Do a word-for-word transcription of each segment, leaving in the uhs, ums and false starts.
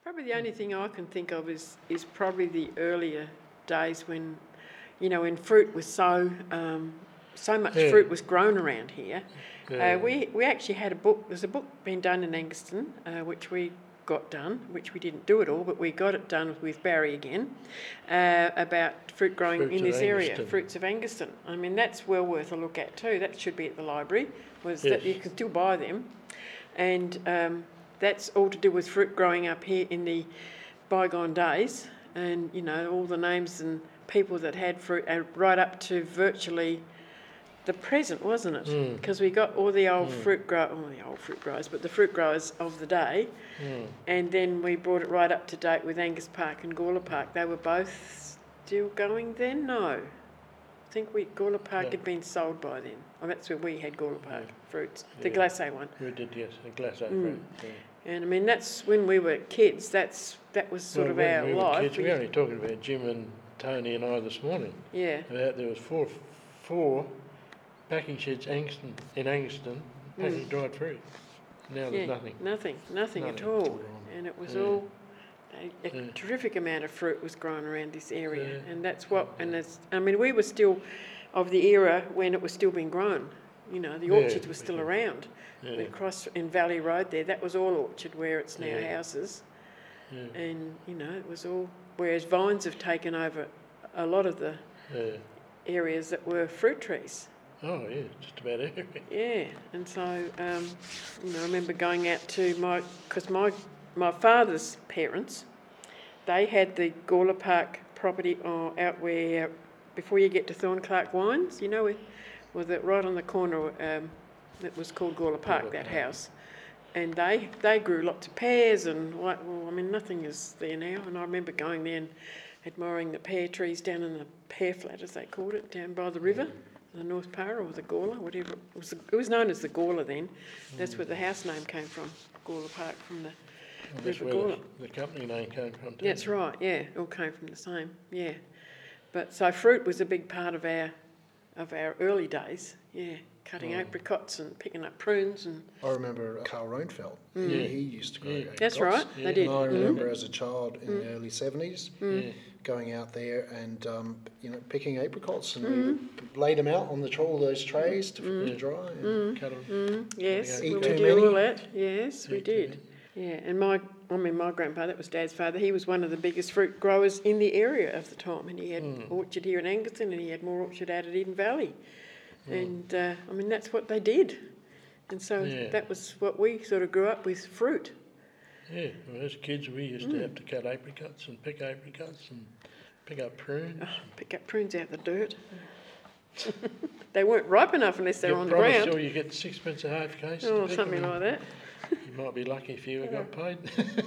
Probably the only thing I can think of is is probably the earlier days when, you know, when fruit was so um, so much Yeah. fruit was grown around here. Yeah. Uh, we we actually had a book. There's a book being done in Angaston, uh, which we got done, which we didn't do it all, but we got it done with Barry again, uh, about fruit growing Fruits in of this area, Angaston. fruits of Angaston. I mean, that's well worth a look at too. That should be at the library. Was Yes. that you can still buy them, and um, that's all to do with fruit growing up here in the bygone days, and you know all the names and people that had fruit, uh, right up to virtually the present, wasn't it? Mm. Because we got all the old Mm. fruit grow, all the old fruit growers, but the fruit growers of the day, Mm. and then we brought it right up to date with Angus Park and Gawler Park. They were both still going then. No, I think we Gawler Park No. had been sold by then. Oh, that's where we had Gawler Park Yeah. fruits, the Yeah. glacé one. We did, yes, a glass of Mm. fruit. Yeah. And I mean that's when we were kids. That's that was sort Well, of when our we were life. kids, we were only talking about Jim and Tony and I this morning. yeah. About there was four four packing sheds Angaston, in Angaston packing Mm. dried fruit. Now there's yeah, nothing. nothing, nothing at Nothing. all. And it was Yeah. all a, a Yeah. terrific amount of fruit was grown around this area, Yeah. and that's what. And it's, I mean, we were still of the era when it was still being grown. You know, the Yeah, orchards were for still sure. around. Yeah. We crossed in Valley Road there. That was all orchard where it's now Yeah. houses, Yeah. and you know it was all. Whereas vines have taken over a lot of the Yeah. areas that were fruit trees. Oh yeah, just about everywhere. Yeah, and so um, you know, I remember going out to my because my my father's parents, they had the Gawler Park property uh, out where before you get to Thornclark Wines, you know, with with it right on the corner. Um, it was called Gawler Park, Gawler that Park. house, and they they grew lots of pears and what. Well, I mean, nothing is there now, and I remember going there and admiring the pear trees down in the pear flat, as they called it, down by the river. The North Para or the Gawler, whatever it was. It was known as the Gawler then. That's where the house name came from, Gawler Park, from the Well, that's River where Gawler. the, the company name came from too. That's right, yeah, it all came from the same, yeah. But so fruit was a big part of our of our early days, yeah. Cutting Mm. apricots and picking up prunes and I remember Carl Roenfeld. Mm. Yeah. He used to grow Yeah. apricots. that's right, Yeah. they did. And I Mm. remember as a child in Mm. the early seventies Yeah. going out there and um, you know picking apricots, and Mm. we would lay them out on the all those trays to, Mm. to dry. And Mm. Cut 'em. Mm, yes, Eat well, too we did many? all that. Yes, we Eat too did. many. Yeah, and my, I mean, my grandpa, that was Dad's father, he was one of the biggest fruit growers in the area of the time, and he had Mm. orchard here in Angaston, and he had more orchard out at Eden Valley, Mm. and uh, I mean that's what they did, and so Yeah. that was what we sort of grew up with, fruit. Yeah, well, as kids we used Mm. to have to cut apricots and pick apricots and pick up prunes. Oh, pick up prunes out the dirt. They weren't ripe enough unless they You were on the promise ground. Or you get sixpence a half case. to Oh, pick 'em something and like that. You might be lucky if you ever got paid.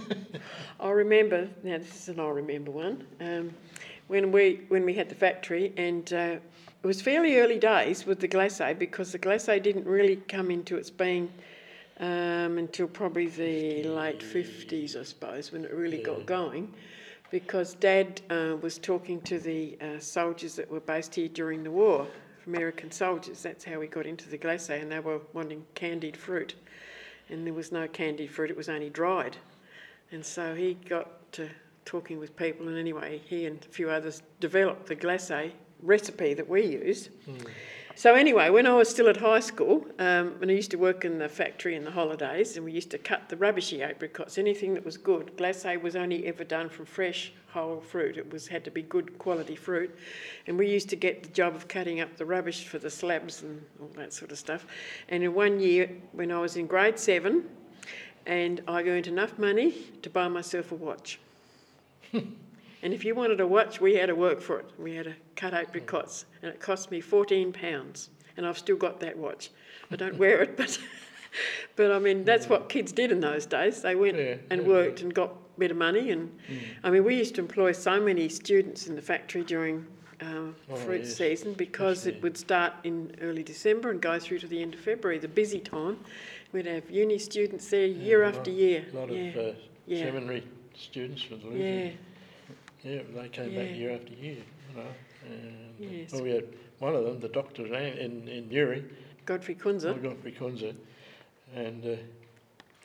I remember, now this is an I remember one, um, when we when we had the factory, and uh, it was fairly early days with the glacé, because the glacé didn't really come into its being um, until probably the late fifties, I suppose, when it really Yeah. got going, because Dad uh, was talking to the uh, soldiers that were based here during the war, American soldiers. That's how we got into the glacé, and they were wanting candied fruit. And there was no candied fruit, it was only dried. And so he got to talking with people, and anyway, he and a few others developed the glacé recipe that we used. Mm. So anyway, when I was still at high school, um, and I used to work in the factory in the holidays, and we used to cut the rubbishy apricots, anything that was good. Glacé was only ever done from fresh, whole fruit. It was had to be good quality fruit. And we used to get the job of cutting up the rubbish for the slabs and all that sort of stuff. And in one year, when I was in grade seven, and I earned enough money to buy myself a watch. And if you wanted a watch, we had to work for it. We had to cut apricots, and it cost me fourteen pounds. And I've still got that watch. I don't wear it, but but I mean that's what kids did in those days. They went Yeah, and yeah. worked and got a bit of money. And Mm. I mean we used to employ so many students in the factory during um, Oh, fruit yes. season, because it Definitely. would start in early December and go through to the end of February, the busy time. We'd have uni students there year Yeah, a after lot- year. A lot yeah. of uh, Yeah. seminary students with Lucy. yeah. Yeah, they came back Yeah. year after year, you know. And, Yes. well, we had one of them, the doctor in, in, in Newry, Godfrey Kunze. Godfrey Kunze, and uh,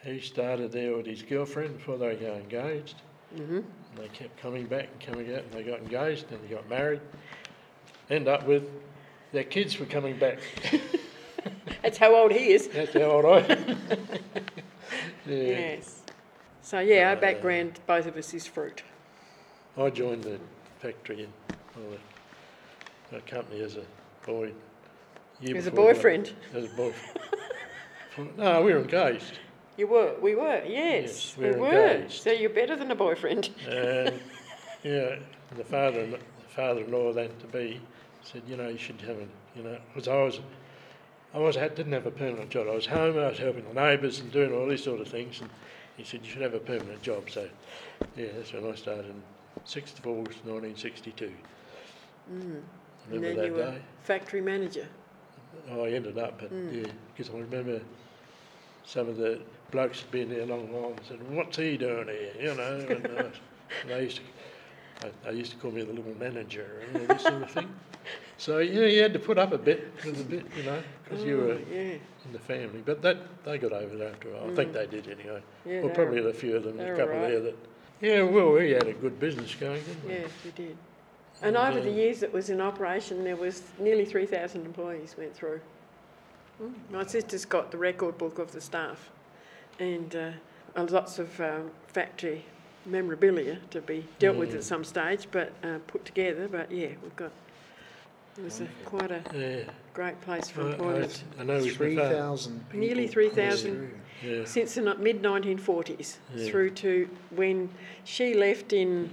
he started there with his girlfriend before they got engaged. Mm-hmm. And they kept coming back and coming out, and they got engaged and they got married. End up with their kids were coming back. That's how old he is. That's how old I am. Yeah. Yes. So yeah, our Uh, background, both of us, is fruit. I joined the factory in or the, the company as a boy. Year As a before I- boyfriend. As a boyfriend. No, we were engaged. You were, we were, yes, Yes, we we were were. engaged. So you're better than a boyfriend. And yeah, and the father, the father-in-law then to be said, you know, you should have a, you know, because I was, I was had, didn't have a permanent job. I was home, I was helping the neighbours and doing all these sort of things. And he said you should have a permanent job. So yeah, that's when I started in sixth of August, nineteen sixty-two. Mm. And Remember then that you were day? factory manager. Oh, I ended up, but Mm. yeah, because I remember some of the blokes had been there a long while and said, "What's he doing here?" You know, and, uh, and they used to, I, they used to call me the little manager and all this sort of thing. So yeah, you had to put up a bit with a bit, you know, because you Oh, were yeah, in the family. But that they got over it after a while. I think Mm. they did anyway. yeah. Well, they probably were- a few of them, they a were couple right. there that. Yeah, well, we had a good business going, didn't we? Yes, we did. And And, over the um, years it was in operation, there was nearly three thousand employees went through. Mm. My sister's got the record book of the staff, and uh, uh, lots of um, factory memorabilia to be dealt with Mm. at some stage, but uh, put together. But yeah, we've got. It was a, quite a Yeah, great place for I, I, employment. I know it's Three my father. thousand people. Nearly three passed thousand. through. Yeah, Since the mid nineteen forties Yeah. through to when she left in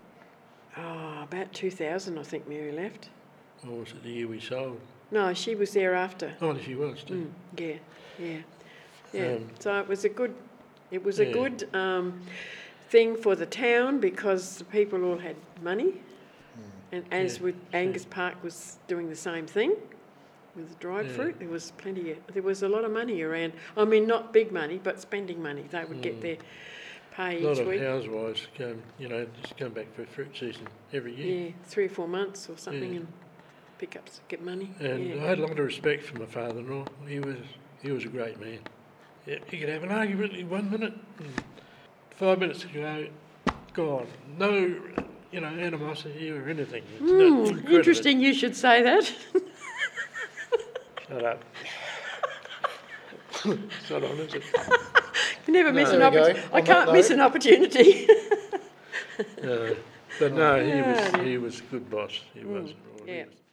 oh, about two thousand, I think Mary left. or was it the year we sold? No, she was there after. Oh, she was too. Mm, yeah, yeah, yeah. Um, so it was a good, it was a Yeah. good um, thing for the town because the people all had money, and as Yeah, with sure. Angus Park was doing the same thing with the dried Yeah. fruit. There was plenty. Of, there was a lot of money around. I mean, not big money, but spending money. They would get Mm. their pay A lot each of week. housewives come, you know, just come back for fruit season every year. Yeah, three or four months or something, Yeah. and pick up, get money. And yeah. I had a lot of respect for my father-in-law. He was he was a great man. Yeah, he could have an argument in one minute, and five minutes ago, gone. No, you know, animosity or anything. It's not Mm, incredible. interesting you should say that. Shut up. It's not on, is it? You never miss There an we go. opportunity. I On can't that miss note. an opportunity. Uh, but no, he Yeah, was dear. he was a good boss. He Mm, was. He yeah. was.